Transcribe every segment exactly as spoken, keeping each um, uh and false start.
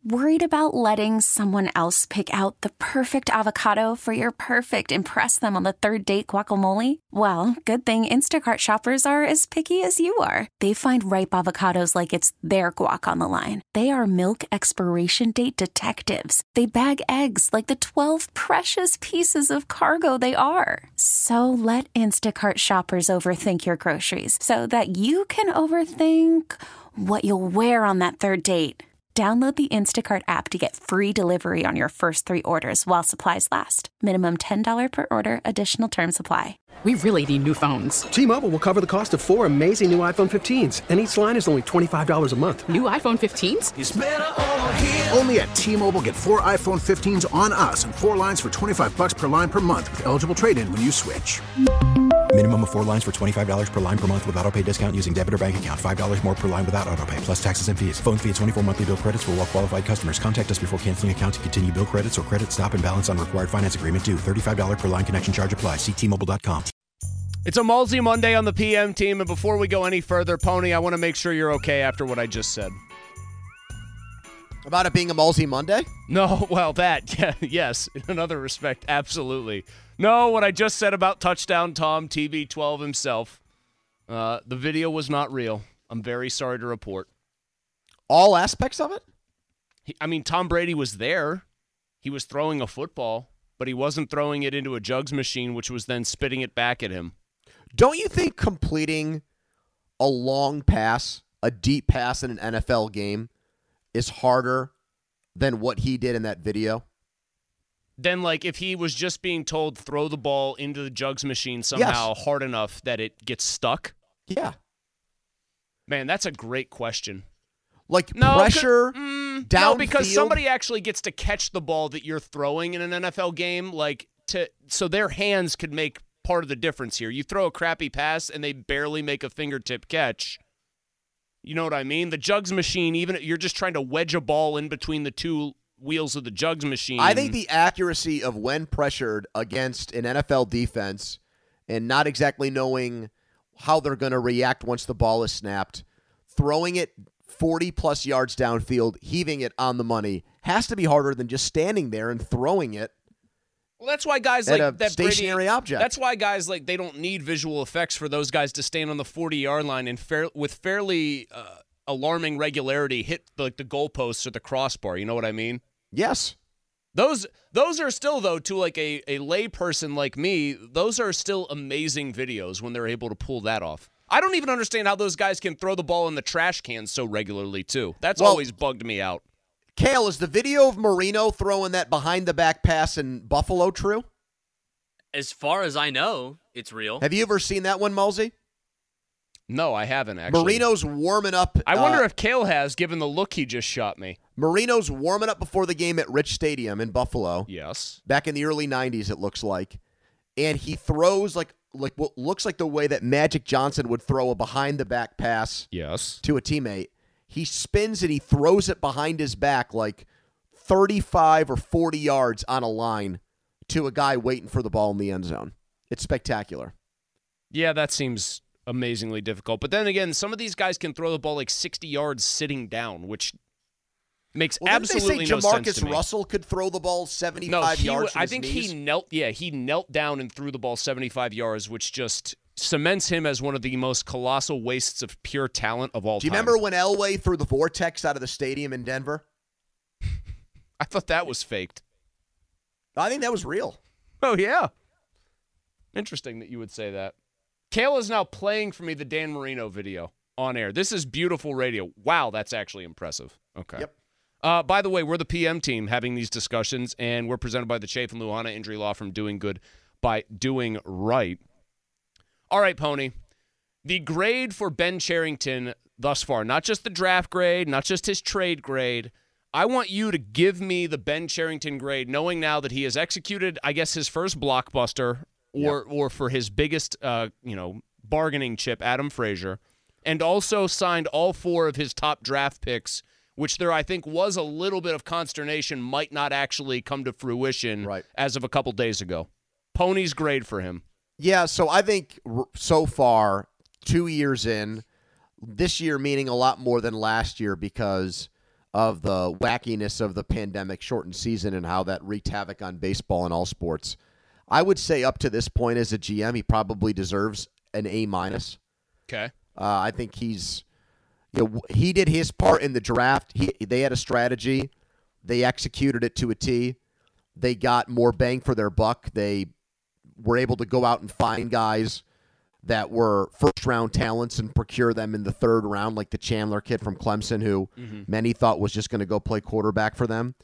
Worried about letting someone else pick out the perfect avocado for your perfect impress them on the third date guacamole? Well, good thing Instacart shoppers are as picky as you are. They find ripe avocados like it's their guac on the line. They are milk expiration date detectives. They bag eggs like the twelve precious pieces of cargo they are. So let Instacart shoppers overthink your groceries so that you can overthink what you'll wear on that third date. Download the Instacart app to get free delivery on your first three orders while supplies last. Minimum ten dollars per order. Additional terms apply. We really need new phones. T-Mobile will cover the cost of four amazing new iPhone fifteens, and each line is only twenty-five dollars a month. New iPhone fifteens? It's better over here. Only at T-Mobile, get four iPhone fifteens on us and four lines for twenty-five dollars per line per month with eligible trade-in when you switch. Minimum of four lines for twenty-five dollars per line per month with autopay discount using debit or bank account. five dollars more per line without autopay, plus taxes and fees. Phone fee at twenty-four monthly bill credits for well-qualified customers. Contact us before canceling account to continue bill credits or credit stop and balance on required finance agreement due. thirty-five dollars per line connection charge applies. See T Mobile dot com. It's a Mulsey Monday on the P M team, and before we go any further, Pony, I want to make sure you're okay after what I just said. About it being a Mulsey Monday? No, well, that, yeah, yes, in another respect, absolutely. No, what I just said about Touchdown Tom, T B twelve himself, uh, the video was not real. I'm very sorry to report. All aspects of it? He, I mean, Tom Brady was there. He was throwing a football, but he wasn't throwing it into a jugs machine, which was then spitting it back at him. Don't you think completing a long pass, a deep pass in an N F L game is harder than what he did in that video? Then, like, if he was just being told throw the ball into the jugs machine somehow Yes. hard enough that it gets stuck? Yeah. Man, that's a great question. Like No, pressure, mm, downfield. no, because somebody actually gets to catch the ball that you're throwing in an N F L game, like to so their hands could make part of the difference here. You throw a crappy pass and they barely make a fingertip catch. You know what I mean? The jugs machine, even you're just trying to wedge a ball in between the two wheels of the jugs machine. I think the accuracy of when pressured against an N F L defense and not exactly knowing how they're going to react once the ball is snapped, throwing it forty-plus yards downfield, heaving it on the money, has to be harder than just standing there and throwing it. Well, that's why guys at like a that stationary Brady, object. That's why guys like they don't need visual effects for those guys to stand on the forty-yard line and fair, with fairly uh, alarming regularity hit like the goalposts or the crossbar. You know what I mean? Yes. Those those are still, though, to like a, a lay person like me, those are still amazing videos when they're able to pull that off. I don't even understand how those guys can throw the ball in the trash can so regularly, too. That's Well, always bugged me out. Kale, is the video of Marino throwing that behind-the-back pass in Buffalo true? As far as I know, it's real. Have you ever seen that one, Mulsey? No, I haven't, actually. Marino's warming up. I wonder uh, if Kale has, given the look he just shot me. Marino's warming up before the game at Rich Stadium in Buffalo. Yes. Back in the early nineties, it looks like. And he throws like like what looks like the way that Magic Johnson would throw a behind-the-back pass Yes. to a teammate. He spins and he throws it behind his back like thirty-five or forty yards on a line to a guy waiting for the ball in the end zone. It's spectacular. Yeah, that seems amazingly difficult. But then again, some of these guys can throw the ball like sixty yards sitting down, which makes Well, absolutely didn't they say no sense Jamarcus to me. Russell could throw the ball seventy-five No, he, yards from I his think knees? he knelt. Yeah, he knelt down and threw the ball seventy-five yards, which just cements him as one of the most colossal wastes of pure talent of all Do you time. remember when Elway threw the vortex out of the stadium in Denver? I thought that was faked. I think that was real. Oh, yeah. Interesting that you would say that. Kale is now playing for me the Dan Marino video on air. This is beautiful radio. Wow, that's actually impressive. Okay. Yep. Uh, by the way, we're the P M team having these discussions, and we're presented by the Chafin Luhana Injury Law Firm, doing good by doing right. All right, Pony. The grade for Ben Cherington thus far, not just the draft grade, not just his trade grade. I want you to give me the Ben Cherington grade, knowing now that he has executed, I guess, his first blockbuster, or Yep. or for his biggest, uh, you know, bargaining chip, Adam Frazier, and also signed all four of his top draft picks, which there, I think, was a little bit of consternation might not actually come to fruition Right. as of a couple days ago. Pony's grade for him. Yeah, so I think r- so far, two years in, this year meaning a lot more than last year because of the wackiness of the pandemic-shortened season and how that wreaked havoc on baseball and all sports. I would say up to this point as a G M, he probably deserves an A minus. Okay. Uh, I think he's, you know, he did his part in the draft. He they had a strategy, they executed it to a T. They got more bang for their buck. They were able to go out and find guys that were first-round talents and procure them in the third round, like the Chandler kid from Clemson, who mm-hmm. many thought was just going to go play quarterback for them.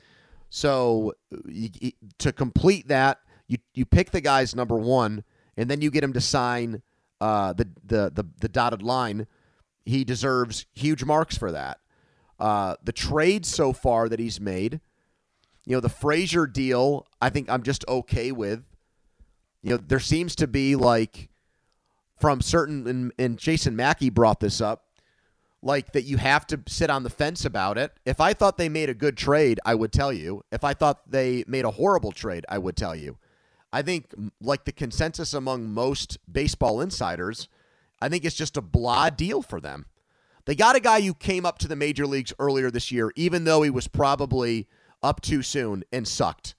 So you, you, to complete that, you you pick the guy's number one, and then you get him to sign uh, the, the the the dotted line. He deserves huge marks for that. Uh, the trades so far that he's made, you know, the Frazier deal, I think I'm just okay with. You know, there seems to be like from certain, and, and Jason Mackey brought this up, like that you have to sit on the fence about it. If I thought they made a good trade, I would tell you. If I thought they made a horrible trade, I would tell you. I think like the consensus among most baseball insiders, I think it's just a blah deal for them. They got a guy who came up to the major leagues earlier this year, even though he was probably up too soon and sucked.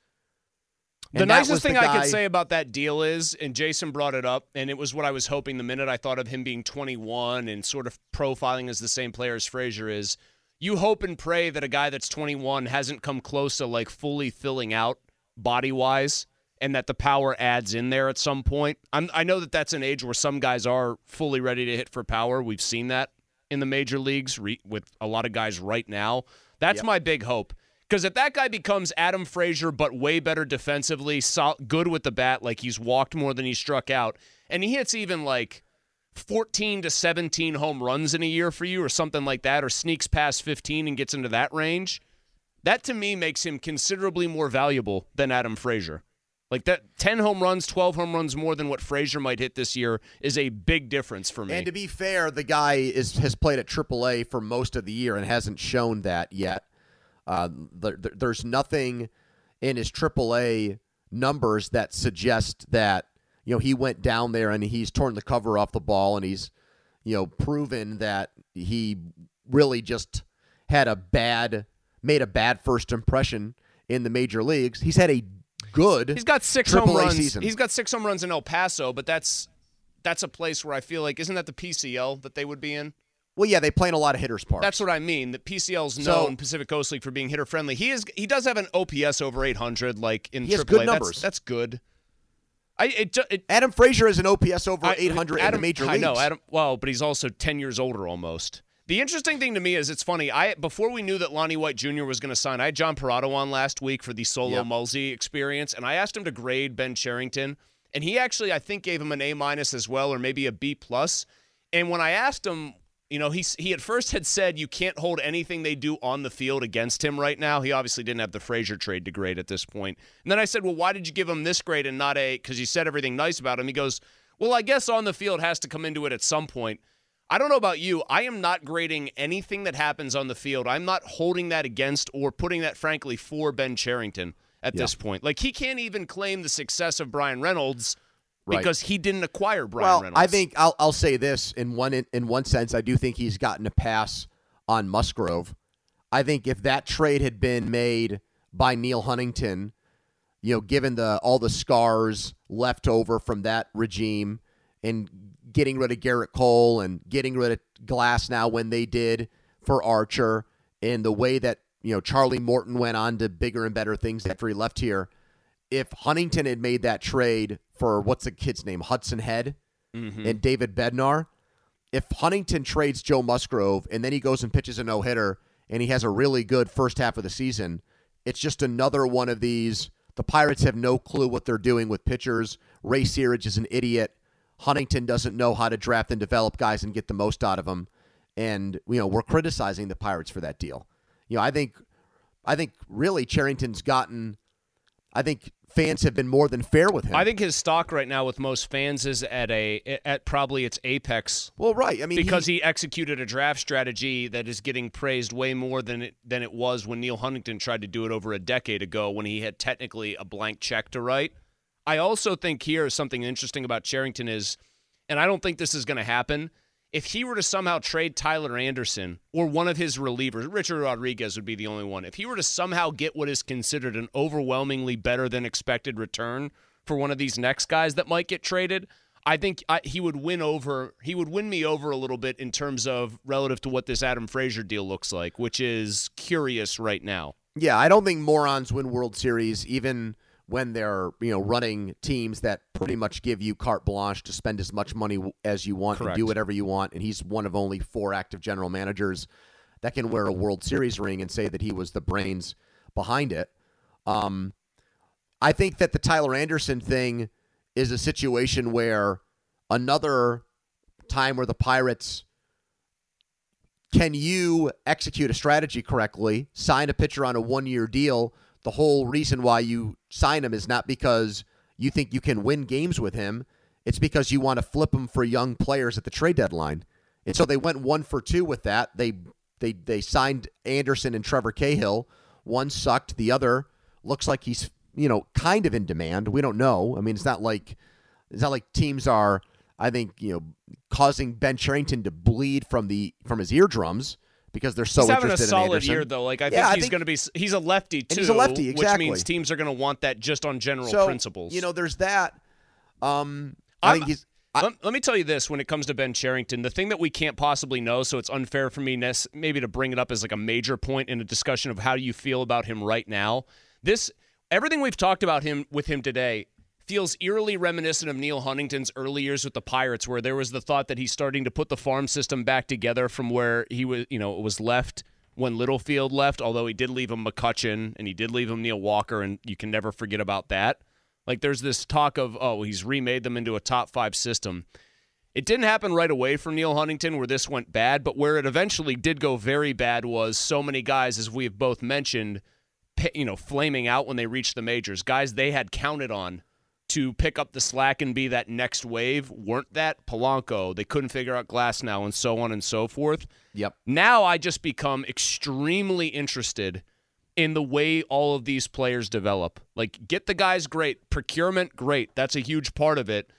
The and nicest thing the I guy, could say about that deal is, and Jason brought it up, and it was what I was hoping the minute I thought of him being twenty-one and sort of profiling as the same player as Frazier is, you hope and pray that a guy that's twenty-one hasn't come close to like fully filling out body-wise and that the power adds in there at some point. I'm, I know that that's an age where some guys are fully ready to hit for power. We've seen that in the major leagues re- with a lot of guys right now. That's yep. my big hope. Because if that guy becomes Adam Frazier, but way better defensively, so, good with the bat, like he's walked more than he struck out, and he hits even like fourteen to seventeen home runs in a year for you or something like that, or sneaks past fifteen and gets into that range, that to me makes him considerably more valuable than Adam Frazier. Like that ten home runs, twelve home runs more than what Frazier might hit this year is a big difference for me. And to be fair, the guy is has played at triple A for most of the year and hasn't shown that yet. Uh, there, there's nothing in his triple A numbers that suggest that, you know, he went down there and he's torn the cover off the ball and he's, you know, proven that he really just had a bad, made a bad first impression in the major leagues. He's had a good He's got six triple A home runs. season. He's got six home runs in El Paso, but that's that's a place where I feel like, isn't that the P C L that they would be in? Well, yeah, they play in a lot of hitters' parks. That's what I mean. The P C L's known, so, Pacific Coast League, for being hitter friendly. He is. He does have an O P S over eight hundred, like in he has triple A. good numbers. That's, that's good. I it, it, Adam Frazier has an O P S over I, eight hundred Adam, in the major leagues. I know, Adam. Well, but he's also ten years older almost. The interesting thing to me is it's funny. I before we knew that Lonnie White Junior was going to sign, I had John Parado on last week for the Solo yep. Mulsey experience, and I asked him to grade Ben Cherington, and he actually I think gave him an A minus as well, or maybe a B plus. And when I asked him, you know, he he at first had said you can't hold anything they do on the field against him right now. He obviously didn't have the Frazier trade to grade at this point. And then I said, well, why did you give him this grade and not a, because you said everything nice about him. He goes, well, I guess on the field has to come into it at some point. I don't know about you. I am not grading anything that happens on the field. I'm not holding that against or putting that, frankly, for Ben Cherington at yeah. this point. Like, he can't even claim the success of Brian Reynolds because right. he didn't acquire Brian well, Reynolds. I think I'll I'll say this in one in, in one sense. I do think he's gotten a pass on Musgrove. I think if that trade had been made by Neil Huntington, you know, given the all the scars left over from that regime and getting rid of Garrett Cole and getting rid of Glass now when they did for Archer, and the way that, you know, Charlie Morton went on to bigger and better things after he left here. If Huntington had made that trade for, what's the kid's name, Hudson Head mm-hmm. and David Bednar, if Huntington trades Joe Musgrove and then he goes and pitches a no-hitter and he has a really good first half of the season, it's just another one of these, the Pirates have no clue what they're doing with pitchers. Ray Searage is an idiot. Huntington doesn't know how to draft and develop guys and get the most out of them. And, you know, we're criticizing the Pirates for that deal. You know, I think, I think really Cherington's gotten, I think fans have been more than fair with him. I think his stock right now with most fans is at a at probably its apex. Well, right. I mean, because he, he executed a draft strategy that is getting praised way more than it than it was when Neil Huntington tried to do it over a decade ago when he had technically a blank check to write. I also think here something interesting about Cherington is, and I don't think this is going to happen, if he were to somehow trade Tyler Anderson or one of his relievers, Richard Rodriguez would be the only one. If he were to somehow get what is considered an overwhelmingly better than expected return for one of these next guys that might get traded, I think I, he would win over. He would win me over a little bit in terms of relative to what this Adam Frazier deal looks like, which is curious right now. Yeah, I don't think morons win World Series even when they're, you know, running teams that pretty much give you carte blanche to spend as much money as you want Correct. and do whatever you want. And he's one of only four active general managers that can wear a World Series ring and say that he was the brains behind it. Um, I think that the Tyler Anderson thing is a situation where another time where the Pirates, can you execute a strategy correctly, sign a pitcher on a one-year deal? The whole reason why you sign him is not because you think you can win games with him. It's because you want to flip him for young players at the trade deadline. And so they went one for two with that. They they they signed Anderson and Trevor Cahill. One sucked. The other looks like he's, you know, kind of in demand. We don't know. I mean, it's not like it's not like teams are, I think, you know, causing Ben Cherington to bleed from the from his eardrums because they're so he's interested in having a solid Anderson. year, though. Like I Yeah, think I he's think- going to be. He's a lefty too. he's a lefty, exactly. Which means teams are going to want that just on general so, principles. You know, there's that. Um, I I'm- think he's. I, let, let me tell you this: when it comes to Ben Cherington, the thing that we can't possibly know, so it's unfair for me nec- maybe to bring it up as like a major point in a discussion of how you feel about him right now. This everything we've talked about him with him today feels eerily reminiscent of Neil Huntington's early years with the Pirates, where there was the thought that he's starting to put the farm system back together from where he was, you know, it was left when Littlefield left. Although he did leave him McCutchen and he did leave him Neil Walker, and you can never forget about that. Like there's this talk of, oh, he's remade them into a top five system. It didn't happen right away for Neil Huntington where this went bad, but where it eventually did go very bad was so many guys, as we've both mentioned, you know, flaming out when they reached the majors. Guys they had counted on to pick up the slack and be that next wave weren't that. Polanco, they couldn't figure out Glasnow, and so on and so forth. Yep. Now I just become extremely interested in the way all of these players develop. Like, get the guys great. Procurement, great. That's a huge part of it.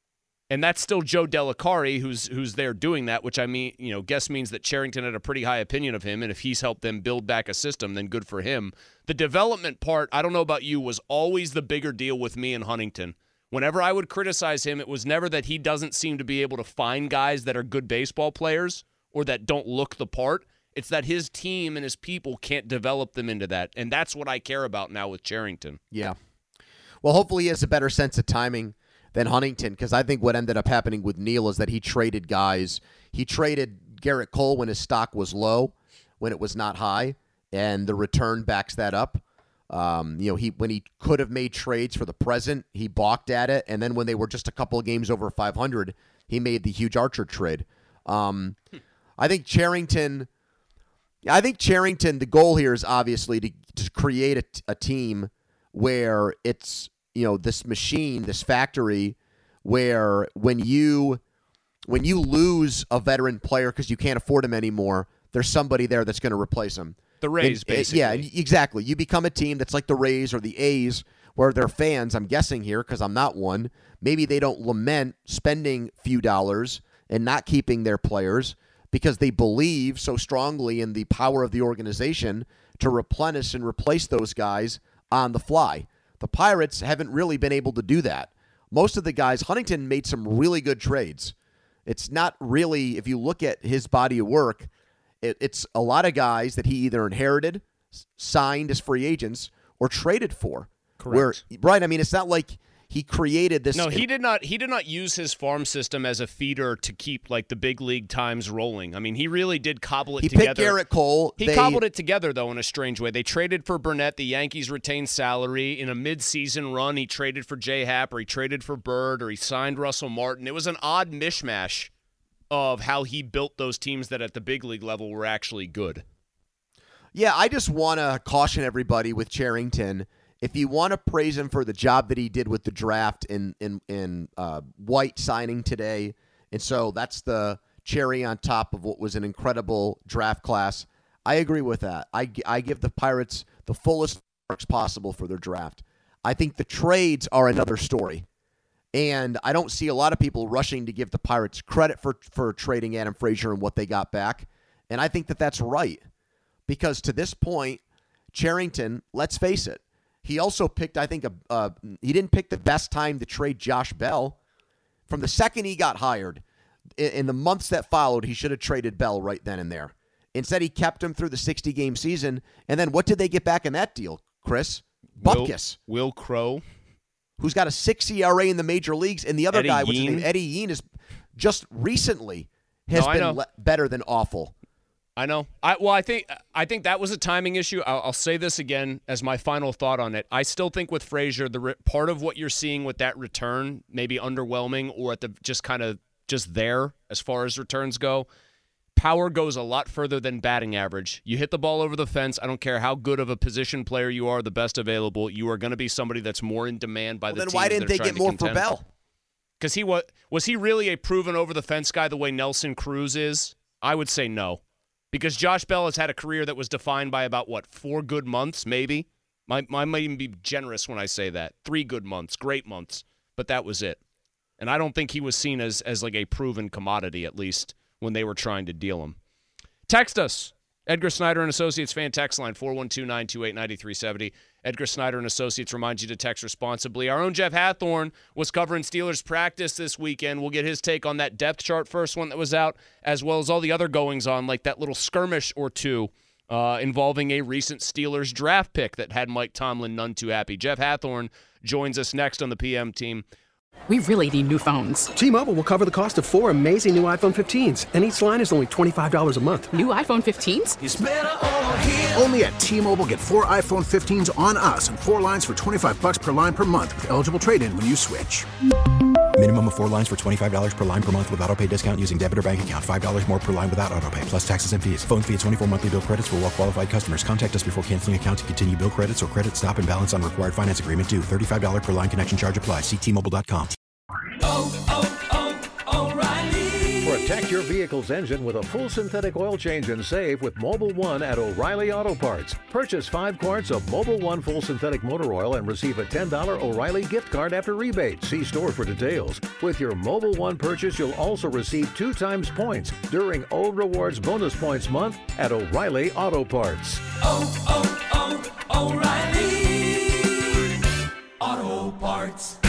And that's still Joe Delicari who's who's there doing that, which I mean, you know, guess means that Cherington had a pretty high opinion of him, and if he's helped them build back a system, then good for him. The development part, I don't know about you, was always the bigger deal with me and Huntington. Whenever I would criticize him, it was never that he doesn't seem to be able to find guys that are good baseball players or that don't look the part. It's that his team and his people can't develop them into that, and that's what I care about now with Cherington. Yeah. Well, hopefully he has a better sense of timing than Huntington, because I think what ended up happening with Neil is that he traded guys. He traded Garrett Cole when his stock was low, when it was not high, and the return backs that up. Um, you know, he when he could have made trades for the present, he balked at it, and then when they were just a couple of games over five hundred, he made the huge Archer trade. Um, I think Cherington... I think Cherington, the goal here is obviously to, to create a, a team where it's, you know, this machine, this factory, where when you when you lose a veteran player because you can't afford him anymore, there's somebody there that's going to replace him. The Rays, and, basically. Yeah, exactly. You become a team that's like the Rays or the A's, where their fans, I'm guessing here because I'm not one, maybe they don't lament spending few dollars and not keeping their players because they believe so strongly in the power of the organization to replenish and replace those guys on the fly. The Pirates haven't really been able to do that. Most of the guys, Huntington made some really good trades. It's not really, if you look at his body of work, it, it's a lot of guys that he either inherited, signed as free agents, or traded for. Correct. Where, right, I mean, it's not like he created this. No, he did not. He did not use his farm system as a feeder to keep like the big league times rolling. I mean, he really did cobble it he together. He picked Garrett Cole. He they, cobbled it together though in a strange way. They traded for Burnett. The Yankees retained salary in a mid-season run. He traded for J Happ, or he traded for Bird, or he signed Russell Martin. It was an odd mishmash of how he built those teams that at the big league level were actually good. Yeah, I just want to caution everybody with Cherington. If you want to praise him for the job that he did with the draft in in in uh, White signing today, and so that's the cherry on top of what was an incredible draft class, I agree with that. I, I give the Pirates the fullest marks possible for their draft. I think the trades are another story, And I don't see a lot of people rushing to give the Pirates credit for, for trading Adam Frazier and what they got back. And I think that that's right. Because to this point, Cherington, let's face it, he also picked, I think, a, uh, he didn't pick the best time to trade Josh Bell. From the second he got hired, in, in the months that followed, he should have traded Bell right then and there. Instead, he kept him through the sixty-game season. And then what did they get back in that deal, Chris? Butkus. Will, Will Crow. Who's got a six E R A in the major leagues. And the other Eddie guy, which Yean. is Eddie Yean, is just recently has No, I been know. le- better than awful. I know. I well, I think I think that was a timing issue. I'll, I'll say this again as my final thought on it. I still think with Frazier, the re- part of what you're seeing with that return, maybe underwhelming or at the just kind of just there as far as returns go. Power goes a lot further than batting average. You hit the ball over the fence. I don't care how good of a position player you are, the best available. You are going to be somebody that's more in demand by Well, the then teams why didn't that are they trying get to more for contend. Bell? Because he was was he really a proven over the fence guy the way Nelson Cruz is? I would say no. Because Josh Bell has had a career that was defined by about, what, four good months, maybe? I, I might even be generous when I say that. Three good months, great months, but that was it. And I don't think he was seen as, as like a proven commodity, at least, when they were trying to deal him. Text us. Edgar Snyder and Associates fan text line, four one two, nine two eight, nine three seven zero. Edgar Snyder and Associates reminds you to text responsibly. Our own Jeff Hathorn was covering Steelers practice this weekend. We'll get his take on that depth chart first one that was out, as well as all the other goings-on, like that little skirmish or two uh, involving a recent Steelers draft pick that had Mike Tomlin none too happy. Jeff Hathorn joins us next on the P M team. We really need new phones. T-Mobile will cover the cost of four amazing new iPhone fifteens, and each line is only twenty-five dollars a month. New iPhone fifteens? Only at T-Mobile, get four iPhone fifteens on us and four lines for twenty-five bucks per line per month with eligible trade-in when you switch. Minimum of four lines for twenty-five dollars per line per month with autopay discount using debit or bank account. five dollars more per line without autopay, plus taxes and fees. Phone fee at twenty-four monthly bill credits for well-qualified customers. Contact us before canceling account to continue bill credits or credit stop and balance on required finance agreement due. thirty-five dollars per line connection charge applies. See T Mobile dot com. Oh, oh, oh, O'Reilly. Protect your vehicle's engine with a full synthetic oil change and save with Mobile One at O'Reilly Auto Parts. Purchase five quarts of Mobile One full synthetic motor oil and receive a ten dollars O'Reilly gift card after rebate. See store for details. With your Mobile One purchase, you'll also receive two times points during O Rewards Bonus Points Month at O'Reilly Auto Parts. Oh, oh, oh, O'Reilly Auto Parts.